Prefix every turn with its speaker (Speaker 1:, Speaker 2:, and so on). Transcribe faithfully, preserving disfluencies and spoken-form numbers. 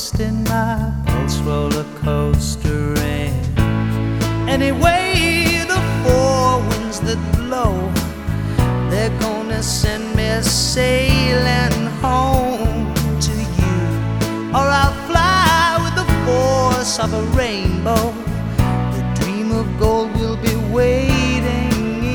Speaker 1: twisting my pulse roller coastering. Anyway, the four winds that blow, they're gonna send me sailing home to you, or I'll fly with the force of a rainbow